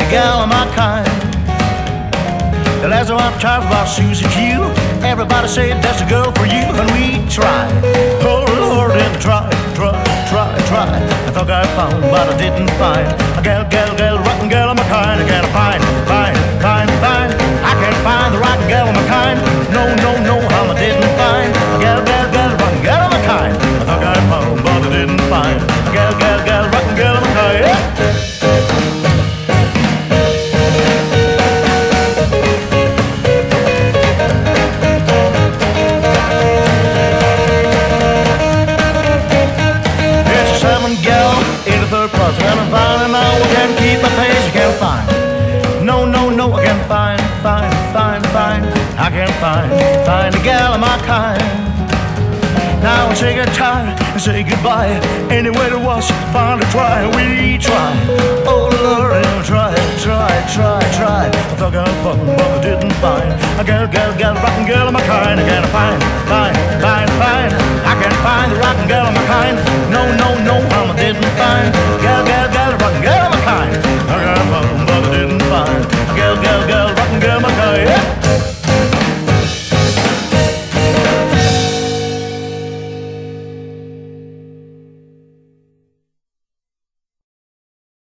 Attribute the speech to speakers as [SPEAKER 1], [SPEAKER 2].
[SPEAKER 1] find a gal of my kind. The last time I tried about Susie Q, everybody said that's a girl for you, and we tried. Oh Lord, and try. I thought I found, but I didn't find a gal, rockin' gal of my kind. I gotta find. I can't find the rockin' gal of my kind. No, I didn't find a gal, rockin' gal of my kind. I thought I found, but I didn't find a gal, rockin' gal of my kind. When I'm finding out I can't keep my pace, I can't find. No, I can't find. I can't find a gal of my kind. Now I say goodbye and say goodbye. Anyway there was, finally try, we try. Oh Lord, and try. I thought I found, but I didn't find a gal, rockin' gal of my kind. I gotta find.